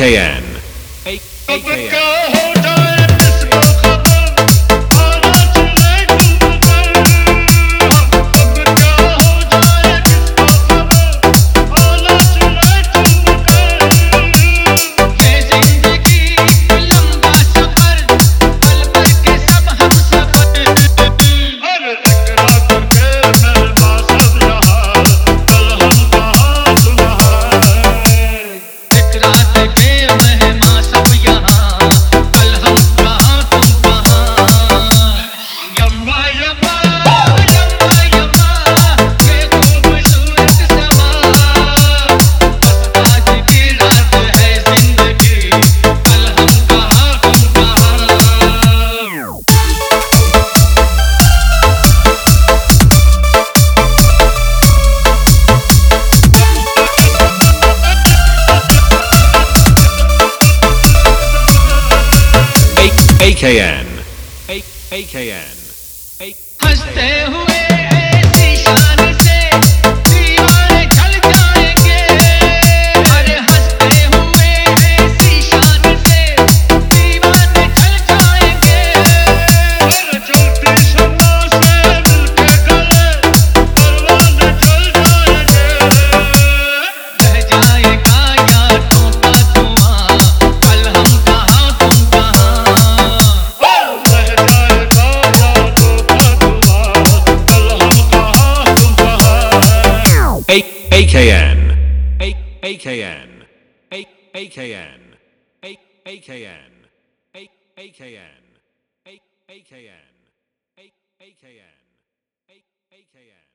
AKN. AKN. AKN. हंसते हुए ऐसी शान से दीवाने चल जाएंगे। अरे हंसते हुए ऐसी शान से दीवाने चल जाएंगे। अरे चलती शम्मा से दिल के गले परवाने चल जाएंगे। रह जाएगा यादों का धुआं, कल हम कहाँ तुम कहाँ। AKN. AKN. AKN. AKN. AKN. AKN. AKN. AKN.